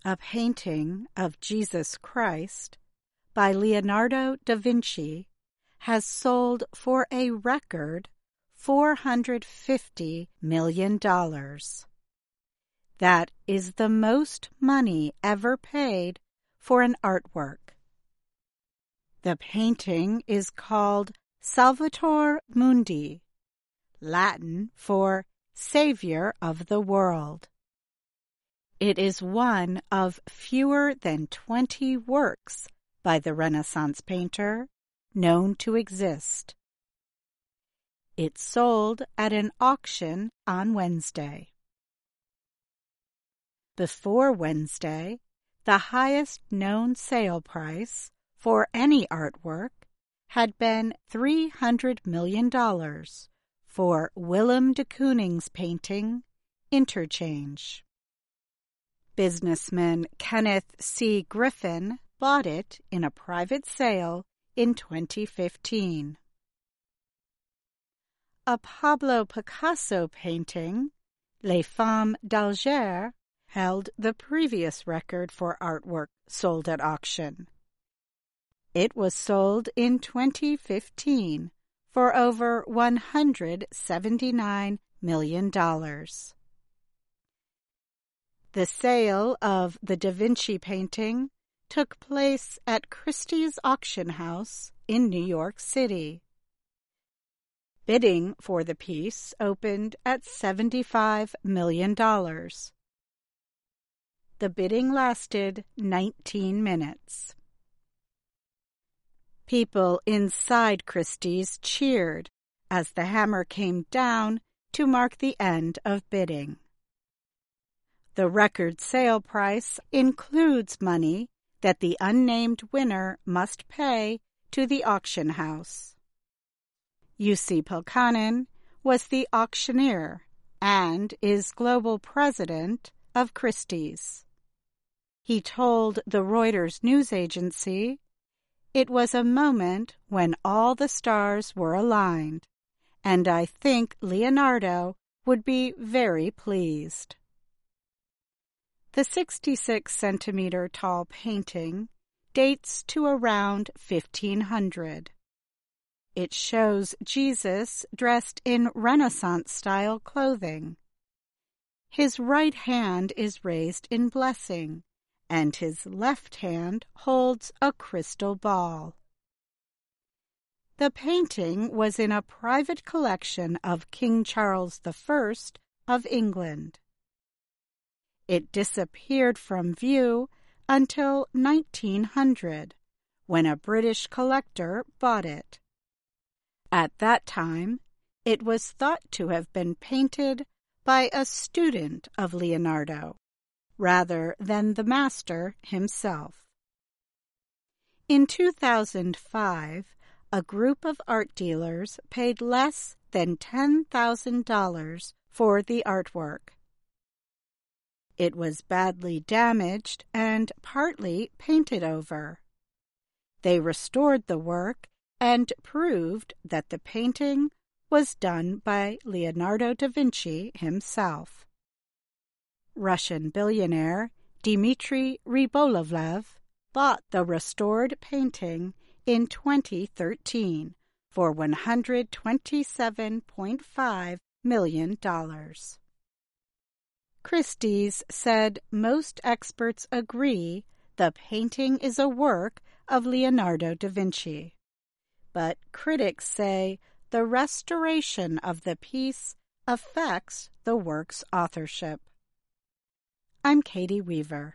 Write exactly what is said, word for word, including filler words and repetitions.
a painting of Jesus Christ by Leonardo da Vinci, has sold for a record four hundred fifty million dollars. That is the most money ever paid for an artwork. The painting is called Salvator Mundi, Latin for Savior of the World. It is one of fewer than twenty works by the Renaissance painter known to exist. It sold at an auction on Wednesday. Before Wednesday, the highest known sale price for any artwork had been three hundred million dollars for Willem de Kooning's painting, Interchange. Businessman Kenneth C. Griffin bought it in a private sale in twenty fifteen. A Pablo Picasso painting, Les Femmes d'Alger, held the previous record for artwork sold at auction. It was sold in twenty fifteen for over one hundred seventy-nine million dollars. The sale of the Da Vinci painting took place at Christie's Auction House in New York City. Bidding for the piece opened at seventy-five million dollars. The bidding lasted nineteen minutes. People inside Christie's cheered as the hammer came down to mark the end of bidding. The record sale price includes money that the unnamed winner must pay to the auction house. Jussi Pulkkanen was the auctioneer and is global president of Christie's. He told the Reuters news agency, "It was a moment when all the stars were aligned, and I think Leonardo would be very pleased." The sixty-six centimeter tall painting dates to around fifteen hundred. It shows Jesus dressed in Renaissance-style clothing. His right hand is raised in blessing, and his left hand holds a crystal ball. The painting was in a private collection of King Charles the First of England. It disappeared from view until nineteen hundred, when a British collector bought it. At that time, it was thought to have been painted by a student of Leonardo, rather than the master himself. In two thousand five, a group of art dealers paid less than ten thousand dollars for the artwork. It was badly damaged and partly painted over. They restored the work and proved that the painting was done by Leonardo da Vinci himself. Russian billionaire Dmitry Rybolovlev bought the restored painting in twenty thirteen for one hundred twenty-seven point five million dollars. Christie's said most experts agree the painting is a work of Leonardo da Vinci, but critics say the restoration of the piece affects the work's authorship. I'm Katie Weaver.